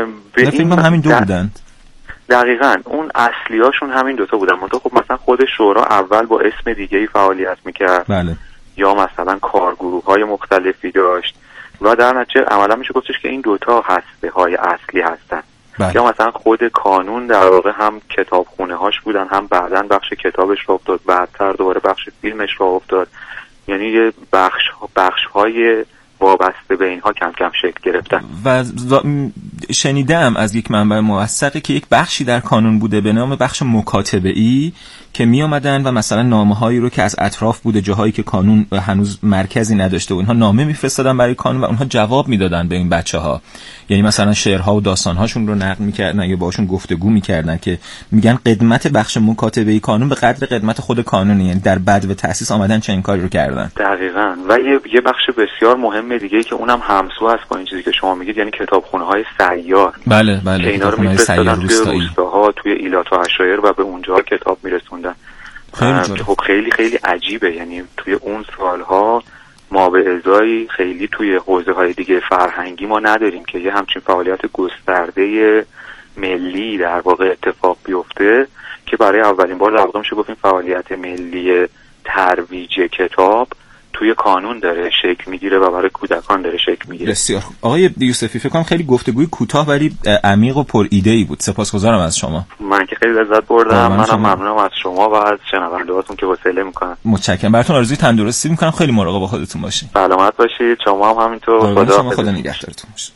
به فیلم هم همین دو بودن. دقیقاً اون اصلیاشون همین دوتا بودن. منتها خب مثلا خود شورا اول با اسم دیگه‌ای فعالیت میکرد. بله. یا مثلا کارگروه‌های مختلفی داشت و در نتیجه عملا میشه گفتش که این دوتا هسته‌های اصلی هستن. بله. یا مثلا خود کانون در واقع هم کتابخونه هاش بودن، هم بعداً بخش کتابش را افتاد، بعدتر دوباره بخش فیلمش را افتاد. یعنی یه بخش های وابسته به اینها کم کم شکل گرفتن. و شنیدم از یک منبع موثقی که یک بخشی در کانون بوده به نام بخش مکاتبه‌ای که می آمدن و مثلا نامه‌هایی رو که از اطراف بوده، جاهایی که کانون هنوز مرکزی نداشته و اینها نامه می‌فرستادن برای کانون و اونها جواب میدادن به این بچه‌ها. یعنی مثلا شعرها و داستان‌هاشون رو نقل می‌کردن یا باشون گفتگو می‌کردن که میگن قدمت بخش مکاتبه‌ای کانون به قدر قدمت خود کانونه، یعنی در بدو تأسیس آمدن چنین کاری رو کردن. دقیقاً. و یه بخش بسیار مهم دیگه که اونم همسو است با این چیزی که شما میگید، یعنی کتابخونه‌های سیار. بله که اینا رو می‌فرستادن توی روستاها، توی ایلات و عشایر و به اونجا کتاب می‌رسوندن. خب خیلی خیلی عجیبه. یعنی توی اون سالها ما به ازای خیلی توی حوزه‌های دیگه فرهنگی ما نداریم که یه همچین فعالیت گسترده ملی در واقع اتفاق بیفته که برای اولین بار در واقع میشه گفت این فعالیت ملی ترویج کتاب توی کانون داره شکل میگیره و برای کودکان داره شکل میگیره. بسیار آقای یوسفی، فکر کنم خیلی گفتگوی کوتاه ولی عمیق و پر ایده ای بود. سپاسگزارم از شما. من که خیلی لذت بردم. منم ممنونم از شما و از شنونده‌هاتون که حوصله میکنن. متشکرم. براتون آرزوی تندرستی میکنم. خیلی مراقب خودتون باشید. سلامت باشید. شما هم همینطور. خدا نگهدارتون باشه.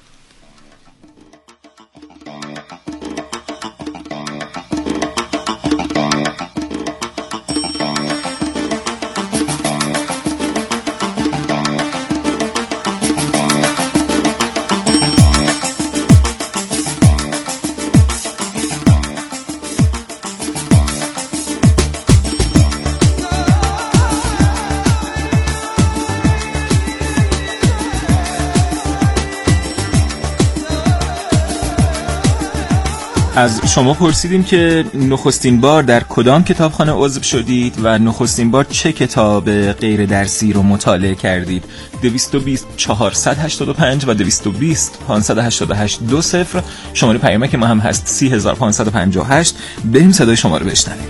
از شما پرسیدیم که نخستین بار در کدام کتابخانه عضو شدید و نخستین بار چه کتاب غیر درسی رو مطالعه کردید. 220 485 و 220 588 20 شماره پیامک ما هم هست 30558. بریم صدای شما رو بشنویم.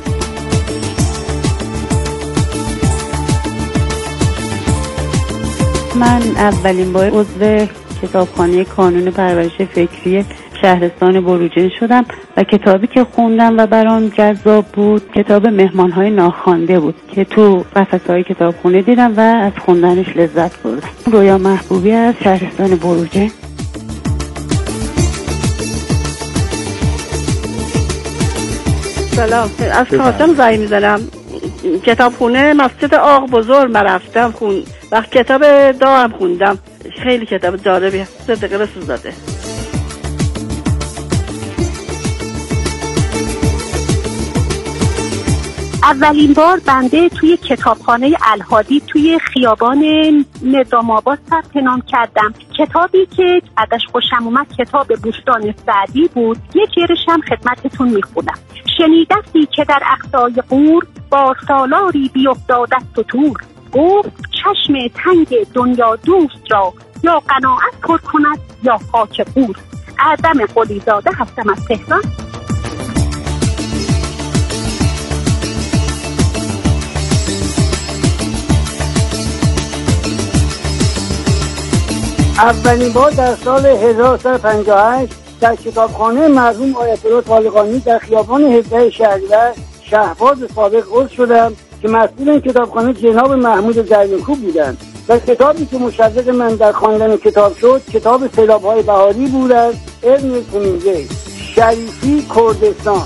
من اولین بار عضو کتابخانه کانون پرورش فکری شهرستان بروجرد شدم و کتابی که خوندم و برام جذاب بود کتاب مهمان‌های ناخوانده بود که تو قفسه‌های کتابخونه دیدم و از خوندنش لذت بردم. رویا محبوبی از شهرستان بروجرد. سلام، از کارتم زنگ می‌زنم. کتابخونه مسجد آق بزرگ رفتم وقت کتاب دارم خوندم. خیلی کتاب جالبیه. صدق رسول زاده. اولین بار بنده توی کتابخانه الهادی توی خیابان نظام آباد ثبت نام کردم. کتابی که ازش خوشم اومد کتاب بوستان سعدی بود. یه جرش هم خدمتتون میخونم. شنیدستی که در اقصای قور با سالاری بیفتادست و تور، گفت چشم تنگ دنیا دوست را یا قناعت پر کند یا خاک قور. اعظم قلیزاده هستم از تهران. اولین بار در سال 1358 در کتابخانه مرحوم آیت الله طالقانی در خیابان 17 شهریور شهباز سابق عضو شدم که مسئول این کتابخانه جناب محمود دریاکوب بودند و کتابی که مشوق من در خواندن کتاب شد کتاب سیلاب‌های بهاری بود از ارنست همینگوی شریفی کردستان.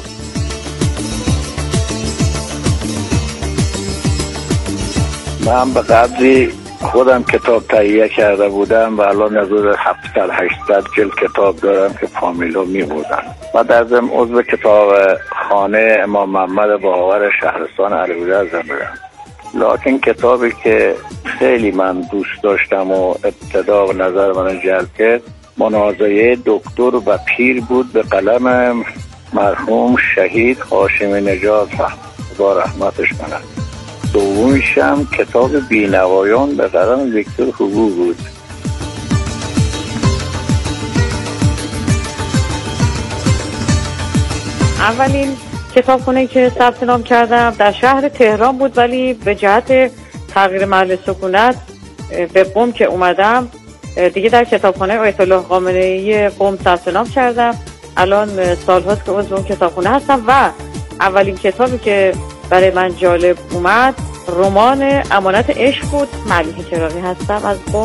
من به قدری خودم کتاب تهیه کرده بودم و الان حدود 700-800 جلد کتاب دارم که فامیلو می‌بردن و در ضمن عضو کتاب خانه امام محمد باور شهرستان علیرضا بودم. لکن کتابی که خیلی من دوست داشتم و ابتدا و نظر من جلب کرد منازعه دکتر و پیر بود به قلم مرحوم شهید هاشمی نژاد خدا رحمتش کنه. دومیش هم کتاب بینوایان به قلم ویکتور هوگو بود. اولین کتابخونه که ثبت نام کردم در شهر تهران بود، ولی به جهت تغییر محل سکونت به قم که اومدم دیگه در کتابخانه آیت الله خامنه‌ای قم ثبت نام کردم. الان سال‌هاست که عضو اون کتابخونه هستم و اولین کتابی که برای من جالب اومد رمان امانت عشق بود. ملیحه چراغی هستم از قم.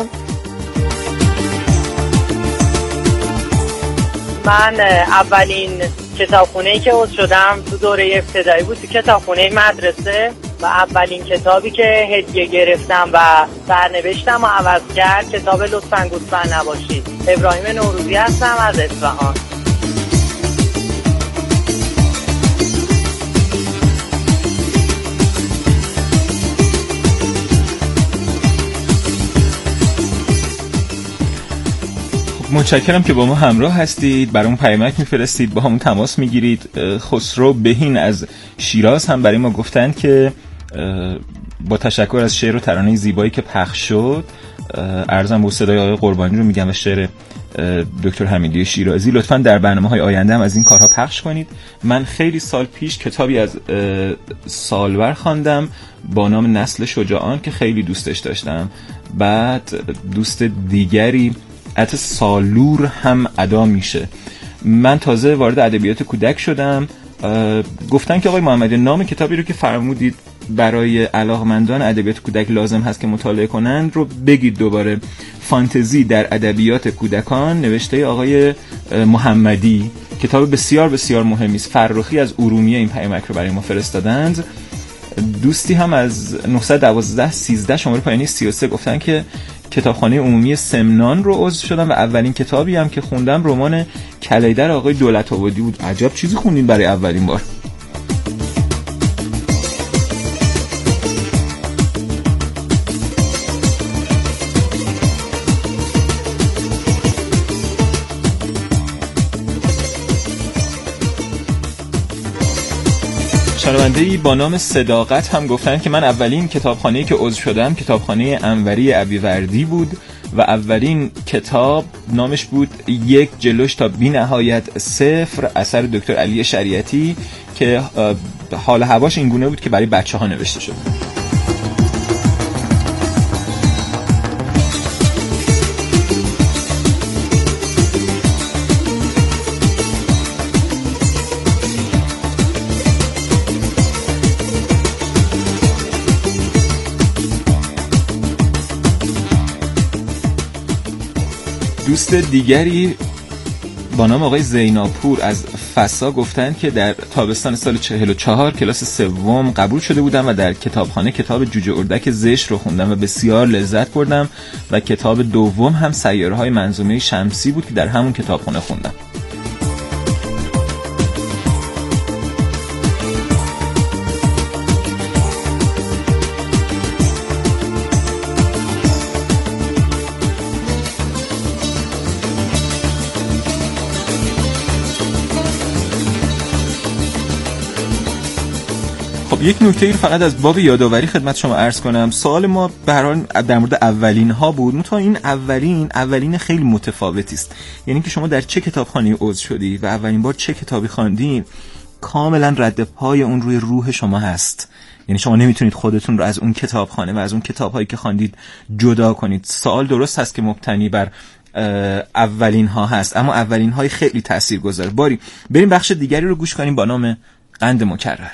من اولین کتابخونه‌ای که عضو شدم تو دوره ابتدایی بود، تو کتابخونه مدرسه، و اولین کتابی که هدیه گرفتم و سرنوشتم و عوض کرد کتاب لطفاً گوسفند نباشید. ابراهیم نوروزی هستم از اصفهان. متشکرم که با ما همراه هستید، برامون پیامک میفرستید، با همون تماس میگیرید. خسرو بهین از شیراز هم برای ما گفتند که با تشکر از شعر و ترانه زیبایی که پخش شد، عرضم با صدای آقای قربانی رو میگم و شعر دکتر حمیدی شیرازی، لطفاً در برنامه‌های آینده هم از این کارها پخش کنید. من خیلی سال پیش کتابی از سالور خواندم با نام نسل شجاعان که خیلی دوستش داشتم. بعد دوست دیگری حتی سالور هم ادا میشه. من تازه وارد ادبیات کودک شدم. گفتن که آقای محمدی نام کتابی رو که فرمودید برای علاقمندان ادبیات کودک لازم هست که مطالعه کنند رو بگید دوباره. فانتزی در ادبیات کودکان نوشته آقای محمدی، کتاب بسیار بسیار مهمی است. فرخی از ارومیه این پیامک رو برای ما فرستادند. دوستی هم از 912 13 شماره پایانی 33 گفتن که کتابخانه عمومی سمنان رو عضو شدم و اولین کتابی هم که خوندم رمان کلیدر آقای دولت‌آبادی بود. عجب چیزی خوندین برای اولین بار. شنونده‌ای با نام صداقت هم گفتن که من اولین کتابخانه‌ای که عضو شدم کتابخانه انوری ابیوردی بود و اولین کتاب نامش بود یک جلوش تا بی نهایت صفر، اثر دکتر علی شریعتی که حال هواش این گونه بود که برای بچه‌ها نوشته شد. دوست دیگری با نام آقای زیناپور از فسا گفتند که در تابستان سال 44 کلاس سوم قبول شده بودم و در کتابخانه کتاب جوجه اردک زشت رو خوندم و بسیار لذت بردم و کتاب دوم هم سیاره‌های منظومه شمسی بود که در همون کتابخانه خوندم. یک نکته رو فقط از باب یادآوری خدمت شما عرض کنم. سوال ما به هر حال در مورد اولین ها بود. منتها این اولین خیلی متفاوتی است. یعنی که شما در چه کتابخانه‌ای عضو شدی و اولین بار چه کتابی خواندین، کاملا رد پای اون روی روح شما هست. یعنی شما نمیتونید خودتون رو از اون کتابخانه و از اون کتاب‌هایی که خواندید جدا کنید. سوال درست هست که مبتنی بر اولین ها هست، اما اولین های خیلی تاثیرگذار. باری بریم بخش دیگری رو گوش کنیم با نام قند مکرر.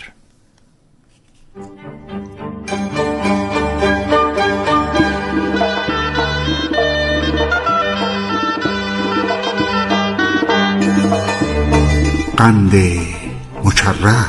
قند مکرر.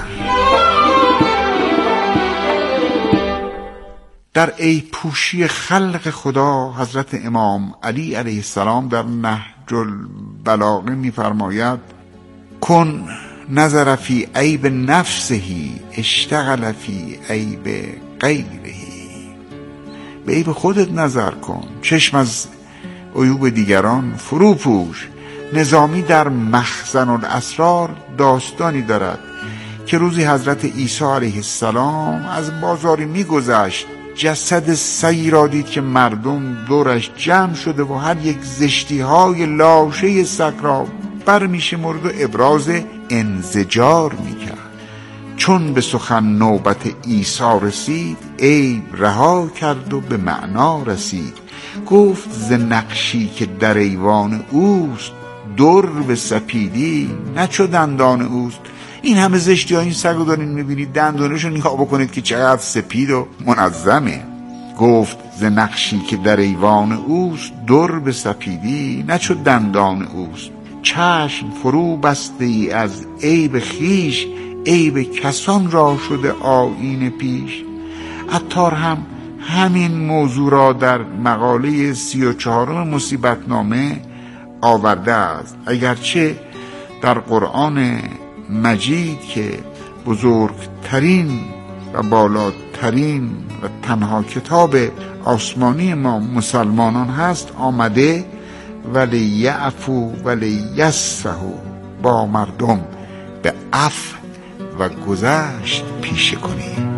در ای پوشی خلق خدا حضرت امام علی علیه السلام در نهج البلاغه می‌فرماید کن نظر فی عیب نفسه اشتغل فی عیب غیره. به عیب خودت نظر کن، چشم از عیوب دیگران فرو پوش. نظامی در مخزن الاسرار داستانی دارد که روزی حضرت عیسی علیه السلام از بازاری میگذشت، جسد سگی را دید که مردم دورش جمع شده و هر یک زشتی های لاشه سگ را بر میشمرد و ابراز انزجار میکرد. چون به سخن نوبت عیسی رسید، عیب رها کرد و به معنا رسید. گفت ز نقشی که در ایوان اوست، در به سپیدی نه چو دندان اوست. این همه زشتی ها این سگ رو دارین میبینید، دندانشو نگاه بکنید که چقدر سپید و منظمه. گفت ز نقشی که در ایوان اوست، در به سپیدی نه چو دندان اوست. چشم فرو بسته ای از عیب خیش، عیب کسان را شده آیین پیش. عطار هم همین موضوع را در مقاله 34 مصیبتنامه آورده است، اگرچه در قرآن مجید که بزرگترین و بالاترین و تنها کتاب آسمانی ما مسلمانان هست آمده ولی یعفو ولی یصفحوا، با مردم به عفو و گذشت پیشه کنید.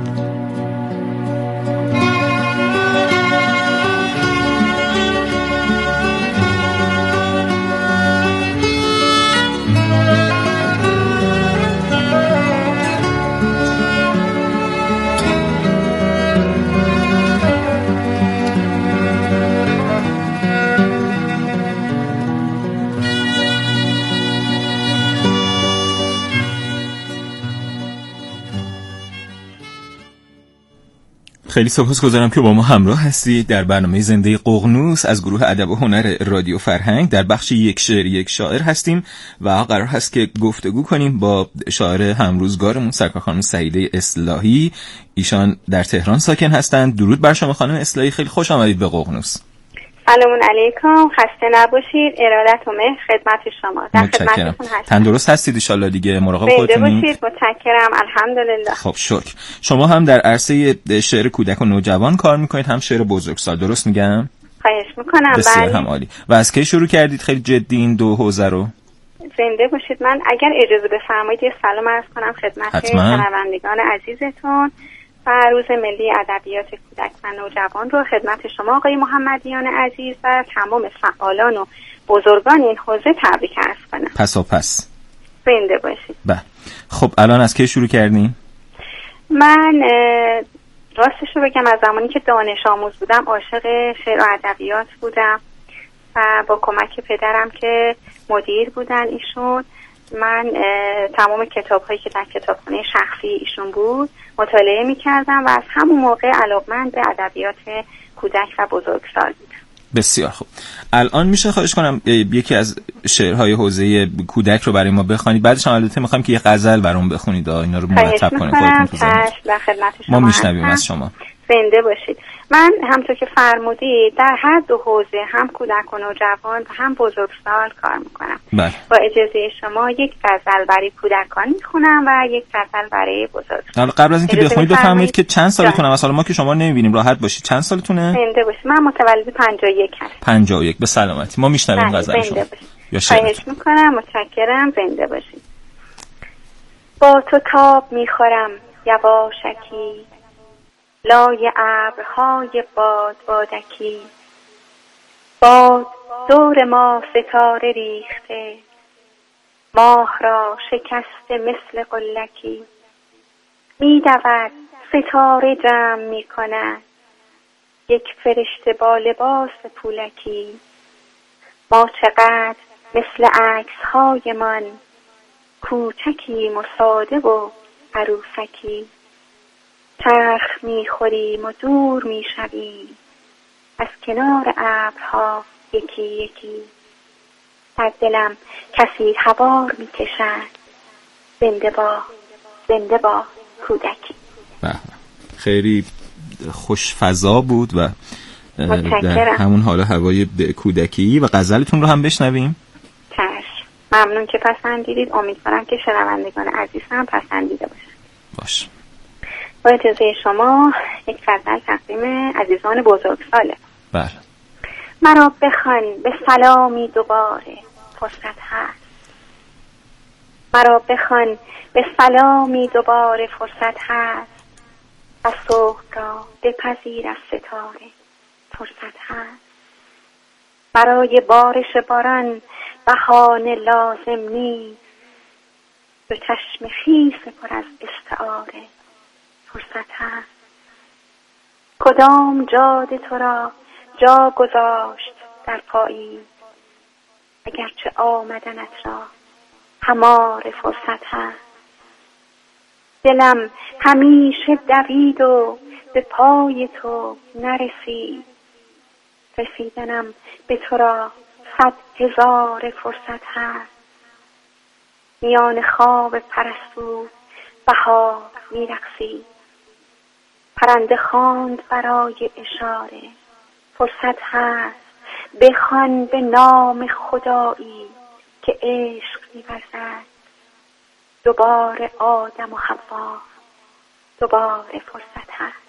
خیلی سپاسگزارم که با ما همراه هستید در برنامه زنده ققنوس از گروه ادب و هنر رادیو فرهنگ. در بخش یک شعر یک شاعر هستیم و قرار هست که گفتگو کنیم با شاعر همروزگارمون سرکار خانم سعیده اصلاحی. ایشان در تهران ساکن هستند. درود بر شما خانم اصلاحی، خیلی خوش آمدید به ققنوس. سلام علیکم، خسته نباشید. ارادت و مهر خدمت شما. در خدمتتون هستم. تندرست هستید ان شاء الله دیگه، مراقب خودتون باشید. متشکرم، الحمدلله. خب شکر. شما هم در عرصه شعر کودک و نوجوان کار میکنید، هم شعر بزرگسال، درست میگم؟ خواهش میکنم. بسیار هم عالی. و از کی شروع کردید خیلی جدی این دو حوزه رو؟ زنده باشید. من اگر اجازه بفرمایید یه سلام عرض کنم خدمت شنوندگان عزیزتون و روز ملی ادبیات کودک و نوجوان رو خدمت شما آقای محمدیان عزیز و تمام فعالان و بزرگان این حوزه تبریک عرض کنم. پس زنده باشید. بله. خب الان از کی شروع کردین؟ من راستش رو بگم از زمانی که دانش آموز بودم عاشق شعر و ادبیات بودم و با کمک پدرم که مدیر بودن ایشون، من تمام کتاب‌هایی که در کتابخانه شخصی ایشون بود مطالعه می‌کردم و از همون موقع علاقه‌مند به ادبیات کودک و بزرگسال بودم. بسیار خوب. الان میشه خواهش کنم یکی از شعرهای حوزه کودک رو برای ما بخونید، بعدش هم البته می‌خوام که یه غزل برام بخونید، اینا رو مرتب کنید خودتون تو ذهنتون. ما میشنویم از شما. زنده باشید. من همونطور که فرمودید در هر دو حوزه، هم کودک و نوجوان و هم بزرگسال کار میکنم. بله. با اجازه شما یک غزل برای کودکان میخونم و یک غزل برای بزرگسال. قبل از اینکه بخونید بفرمایید که چند سالتونه؟ مثلا ما که شما نمیبینیم، راحت باشید. چند سالتونه؟ زنده باشید. من متولد 51 هستم. 51 به سلامتی. ما میشنویم غزل شما. یا خواهش میکنم. متشکرم. زنده باشید. با تو تاب میخورم یواشکی، لای ابرهای بادکی. باد دور ما ستاره ریخته، ماه را شکسته مثل قلکی. میدود ستاره جمع میکند، یک فرشته با لباس پولکی. ما چقدر مثل عکس‌های من، کوچکی مساده و عروسکی. چرخ میخوریم و دور میشویم، از کنار ابرها یکی یکی. در دلم کسی حوار میکشد، زنده با کودکی. خیلی خوش فضا بود و در همون حال هوای کودکی. و غزلتون رو هم بشنویم. چشم. ممنون که پسندیدید. امیدوارم که شنوندگان عزیز هم پسندیده باشن. باش. با اجازه شما یک غزل تقدیم عزیزان بزرگساله. بله. مرا بخوان به سلامی دوباره فرصت هست، مرا بخوان به سلامی دوباره فرصت هست. و صبح را بپذیر از ستاره فرصت هست. برای بارش باران بهانه لازم نیست، به چشم خیس پر از استعاره فرصت هست. کدام جاده تو را جا گذاشت در پاییز، اگرچه آمدنت را همار فرصت هست. دلم همیشه دوید و به پای تو نرسید، رسیدنم به تو را 100,000 فرصت هست. میان خواب پرستو بهار میرقصید، پرنده خواند برای اشاره فرصت هست. بخوان به نام خدایی که عشق می‌ورزد، دوباره آدم و حوا دوباره فرصت هست.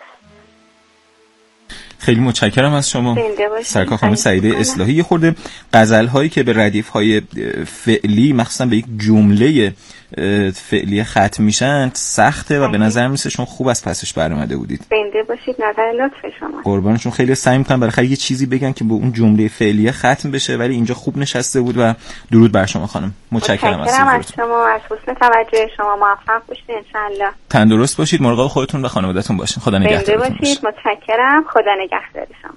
خیلی متشکرم از شما سرکار خانم سعیده اصلاحی. یه خورده غزل‌هایی که به ردیف‌های فعلی مخصوصا به یک جمله فعلی ختم میشن سخته و به نظر میسه شما خوب از پسش برآمده بودید. زنده باشید، نظر لطف شما. قربانشون. خیلی سعی می‌کنن برای یه چیزی بگن که با اون جمله فعلی ختم بشه، ولی اینجا خوب نشسته بود و درود بر شما خانم. متشکرم از شما، از حسن توجه شما. موفق باشید ان شاء الله. تندرست باشید، مراقب خودتون و خانواده‌تون باشین. خدا نگهدارتون باشه. متشکرم. خدا نگهدار شما.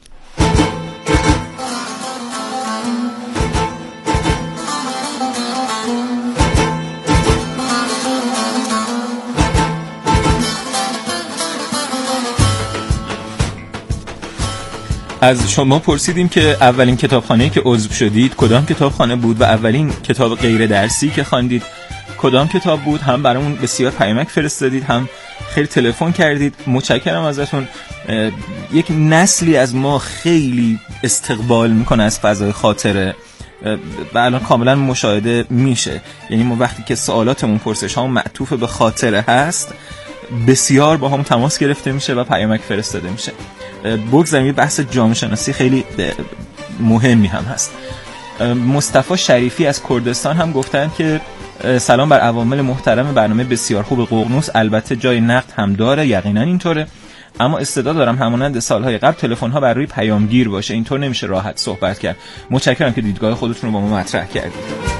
از شما پرسیدیم که اولین کتابخانه‌ای که عضو شدید کدام کتابخانه بود و اولین کتاب غیر درسی که خواندید کدام کتاب بود. هم برامون بسیار پیامک فرستادید، هم خیلی تلفن کردید. متشکرم ازتون. یک نسلی از ما خیلی استقبال میکنه از فضای خاطره و الان کاملا مشاهده میشه. یعنی ما وقتی که سوالاتمون، پرسش‌هامون معطوف به خاطره هست، بسیار با هم تماس گرفته میشه و پیامک فرستاده میشه. بگذاریم، بحث جامعه شناسی خیلی مهمی هم هست. مصطفی شریفی از کردستان هم گفتن که سلام بر عوامل محترم برنامه بسیار خوب ققنوس. البته جای نقد هم داره، یقینا اینطوره، اما استعداد دارم همانند سالهای قبل تلفن‌ها بر روی پیامگیر باشه، اینطور نمیشه راحت صحبت کرد. متشکرم که دیدگاه خودتون رو با ما مطرح کردید.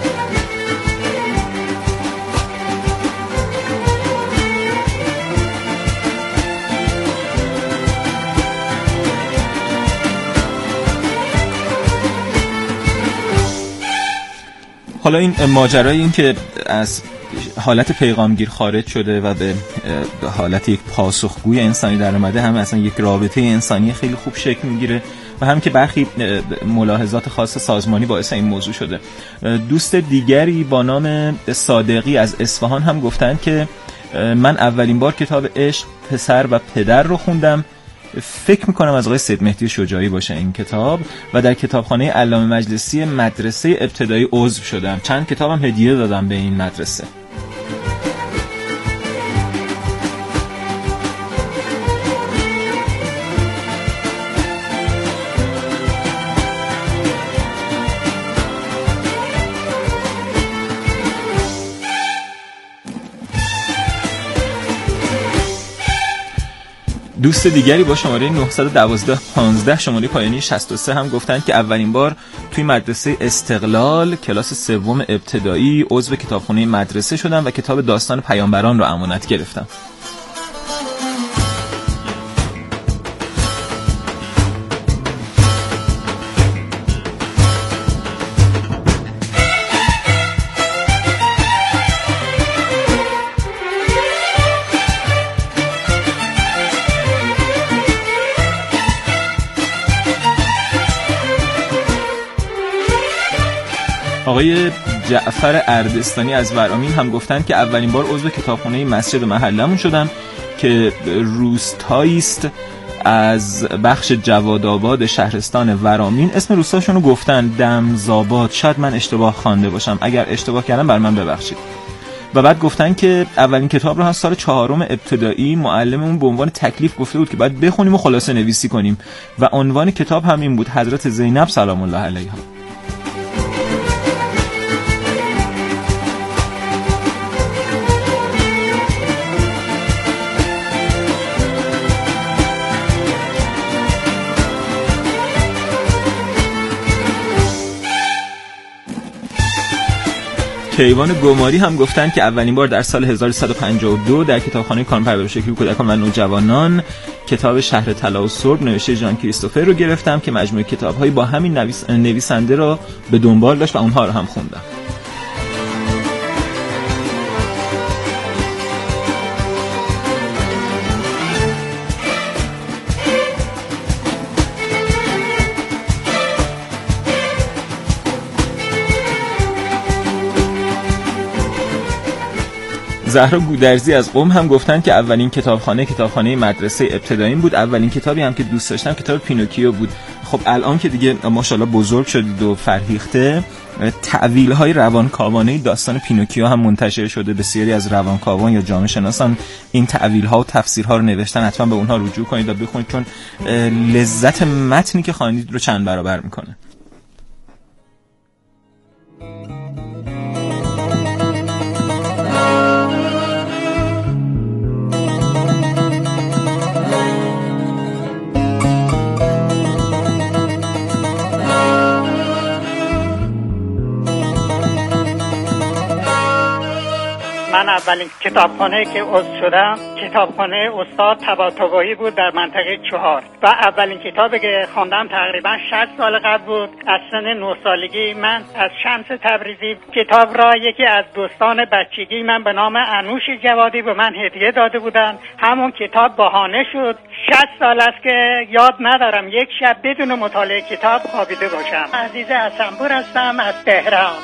حالا این ماجرای این که از حالت پیغامگیر خارج شده و به حالت یک پاسخگوی انسانی در اومده، هم اصلا یک رابطه انسانی خیلی خوب شکل میگیره و هم که برخی ملاحظات خاص سازمانی باعث این موضوع شده. دوست دیگری با نام صادقی از اصفهان هم گفتن که من اولین بار کتاب عشق پسر و پدر رو خوندم. فکر میکنم از آقای سید مهدی شجاعی باشه این کتاب و در کتابخانه علامه مجلسی مدرسه ابتدایی عضو شدم. چند کتابم هدیه دادم به این مدرسه. دوست دیگری با شماره 91215 شماره پایانی 63 هم گفتن که اولین بار توی مدرسه استقلال کلاس سوم ابتدایی عضو کتابخانه مدرسه شدم و کتاب داستان پیامبران رو امانت گرفتم. آقای جعفر اردستانی از ورامین هم گفتن که اولین بار عضو کتابخانه مسجد محلمون شدم که روستایی است از بخش جوادآباد شهرستان ورامین. اسم روستاشون رو گفتن دمزاباد، شاید من اشتباه خوانده باشم، اگر اشتباه کردم بر من ببخشید. و بعد گفتن که اولین کتاب رو هم سال 4 ابتدایی معلممون به عنوان تکلیف گفته بود که باید بخونیم و خلاصه نویسی کنیم و عنوان کتاب هم این بود، حضرت زینب سلام الله علیها. کیوان گماری هم گفتن که اولین بار در سال 1352 در کتابخانه کانون پرورش فکری کودکان و نوجوانان کتاب شهر طلا و سرب نوشته ژان کریستوفر رو گرفتم که مجموعه کتاب‌های با همین نویسنده رو به دنبال داشت و اونها رو هم خوندم. زهرا گودرزی از قم هم گفتن که اولین کتابخانه مدرسه ابتدایی بود. اولین کتابی هم که دوست داشتم کتاب پینوکیو بود. خب الان که دیگه ماشاءالله بزرگ شدید و فرهیخته، تعویل‌های روانکاوانه داستان پینوکیو هم منتشر شده. بسیاری از روانکاوان یا جامعه شناسان این تعویل‌ها و تفسیرها رو نوشتن. حتما به اونها رجوع کنید و بخونید چون لذت متنی که خواندید رو چند برابر میکنه. من اولین کتابخانه که عضو شدم کتابخانه استاد طباطبایی بود در منطقه 4 و اولین کتابی که خواندم تقریبا 60 سال قبل بود. از سن 9 سالگی من از شمس تبریزی کتاب را یکی از دوستان بچگی من به نام انوش جوادی به من هدیه داده بودن. همون کتاب بهانه شد. 60 سال است که یاد ندارم یک شب بدون مطالعه کتاب خوابیده باشم. عزیز حسنپور هستم از تهران.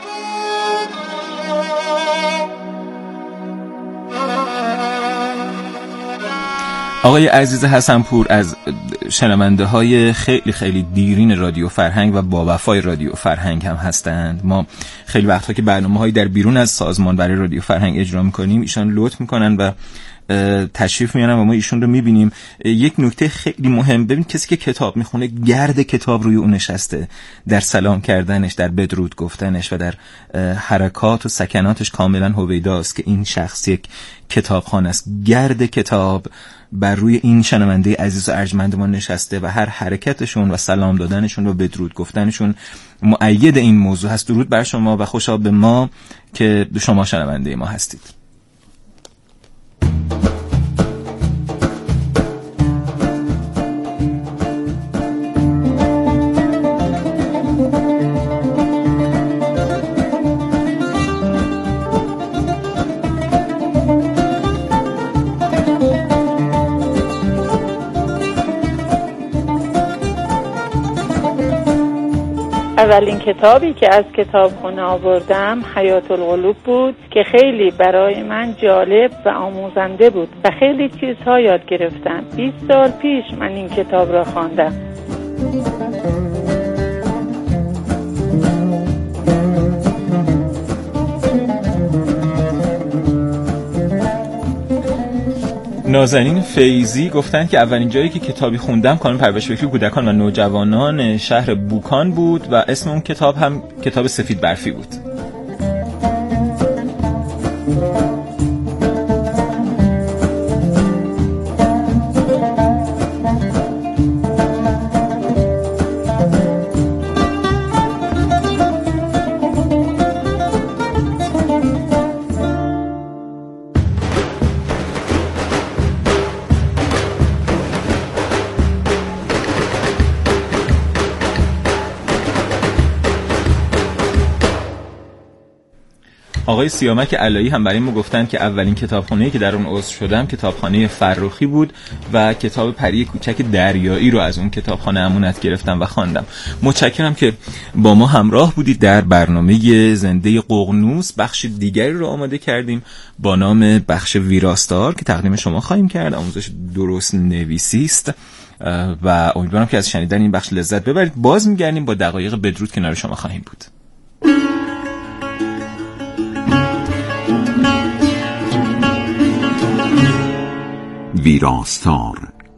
آقای عزیز حسنپور از شنونده های خیلی خیلی دیرین رادیو فرهنگ و با وفای رادیو فرهنگ هم هستند. ما خیلی وقتها که برنامه‌هایی در بیرون از سازمان برای رادیو فرهنگ اجرا می‌کنیم ایشان لطف می‌کنن و تشریف میارن و ما ایشون رو می‌بینیم. یک نکته خیلی مهم، ببین کسی که کتاب میخونه گرد کتاب روی اون نشسته، در سلام کردنش، در بدرود گفتنش و در حرکات و سکناتش کاملا هویداست که این شخص یک کتابخوان است. گرد کتاب بر روی این شنونده عزیز و ارجمند ما نشسته و هر حرکتشون و سلام دادنشون و بدرود گفتنشون مؤید این موضوع هست. درود بر شما و خوشا به ما که شما شنونده ما هستید. اولین کتابی که از کتابخانه آوردم حیات القلوب بود که خیلی برای من جالب و آموزنده بود و خیلی چیزها یاد گرفتم. 20 سال پیش من این کتاب را خواندم. نازنین فیضی گفتن که اولین جایی که کتابی خوندم کانون پرورش فکری کودکان و نوجوانان شهر بوکان بود و اسم اون کتاب هم کتاب سفید برفی بود. آقای سیامک علایی هم برای ما گفتن که اولین کتابخانه‌ای که در اون عضو شدم کتابخانه فرخی بود و کتاب پری کوچک دریایی رو از اون کتابخانه امانت گرفتم و خواندم. متشکرم که با ما همراه بودید. در برنامه زنده ققنوس بخش دیگری رو آماده کردیم با نام بخش ویراستار که تقدیم شما خواهیم کرد. آموزش درست نویسی است و امیدوارم که از شنیدن این بخش لذت ببرید. باز می‌گردیم با دقایق بدرود کنار شما خواهیم بود. ویراستار.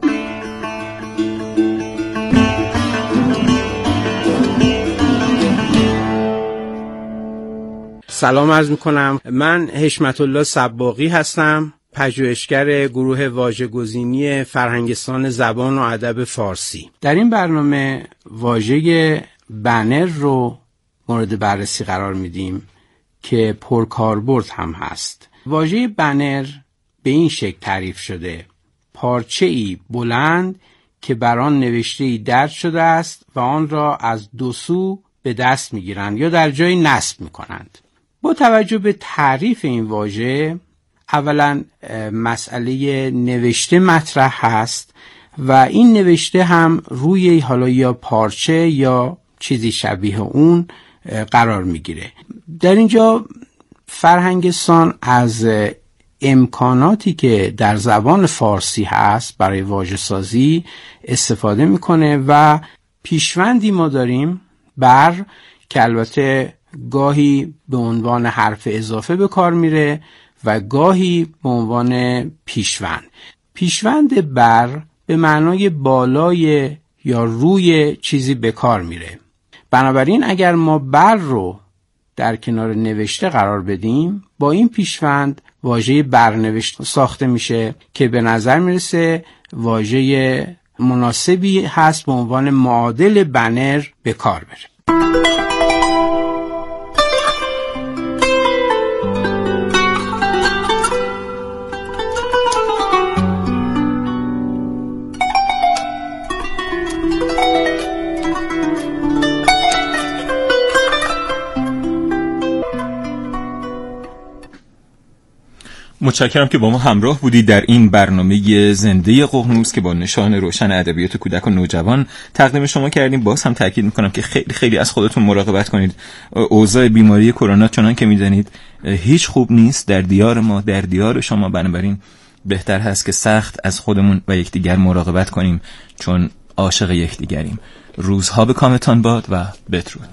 سلام عرض میکنم. من حشمت الله صباغی هستم، پژوهشگر گروه واژه‌گزینی فرهنگستان زبان و ادب فارسی. در این برنامه واژه بنر رو مورد بررسی قرار میدیم که پرکاربرد هم هست. واژه بنر به این شکل تعریف شده: پارچه‌ای بلند که بر آن نوشته‌ای درج شده است و آن را از دو سو به دست می‌گیرند یا در جای نصب می‌کنند. با توجه به تعریف این واژه، اولا مسئله نوشته مطرح هست و این نوشته هم روی حالا یا پارچه یا چیزی شبیه اون قرار میگیره. در اینجا فرهنگستان از امکاناتی که در زبان فارسی هست برای واژه سازی استفاده میکنه و پیشوندی ما داریم بر که البته گاهی به عنوان حرف اضافه به کار میره و گاهی به عنوان پیشوند. پیشوند بر به معنای بالای یا روی چیزی به کار میره. بنابراین اگر ما بر رو در کنار نوشته قرار بدیم، با این پیشوند واژه برنوشته ساخته میشه که به نظر میرسه واژه مناسبی هست به عنوان معادل بنر به کار بره. متشکرم که با ما همراه بودید در این برنامه زنده ققنوس که با نشان روشن ادبیات کودک و نوجوان تقدیم شما کردیم. باز هم تاکید میکنم که خیلی خیلی از خودتون مراقبت کنید. اوضاع بیماری کرونا چنان که میدونید هیچ خوب نیست در دیار ما، در دیار شما. بنابراین بهتر هست که سخت از خودمون و یکدیگر مراقبت کنیم، چون عاشق یکدیگریم. روزها به کامتان باد و بدرود.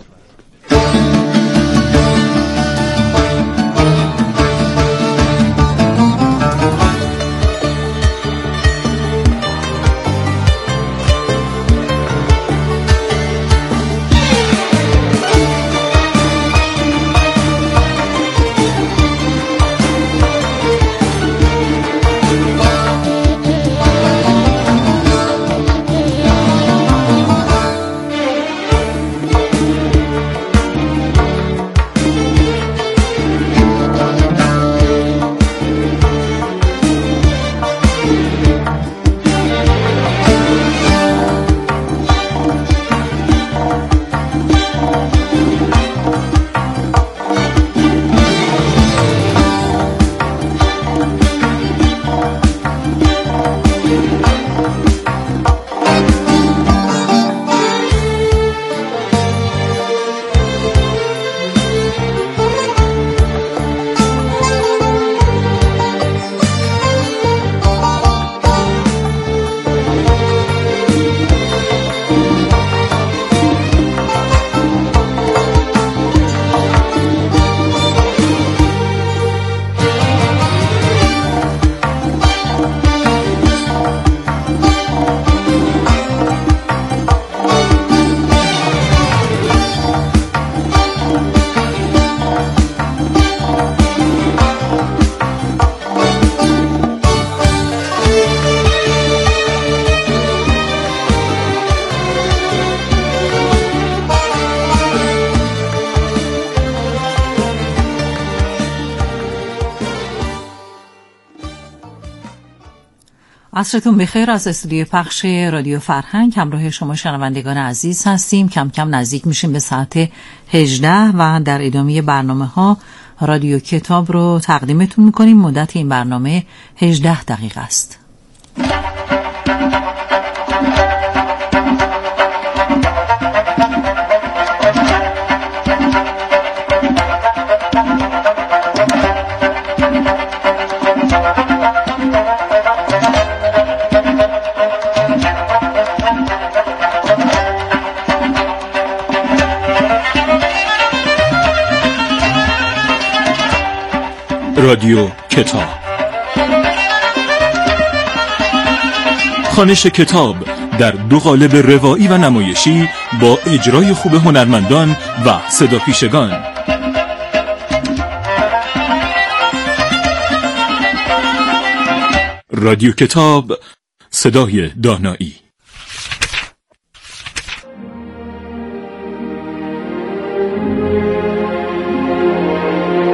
عصرتون بخیر. از استودیوی پخش رادیو فرهنگ همراه شما شنوندگان عزیز هستیم. کم کم نزدیک میشیم به ساعت 18 و در ادامه برنامه ها رادیو کتاب رو تقدیمتون میکنیم. مدت این برنامه 18 دقیقه است. رادیو کتاب، خوانش کتاب در دو قالب روایی و نمایشی با اجرای خوب هنرمندان و صداپیشگان. رادیو کتاب، صدای دانایی.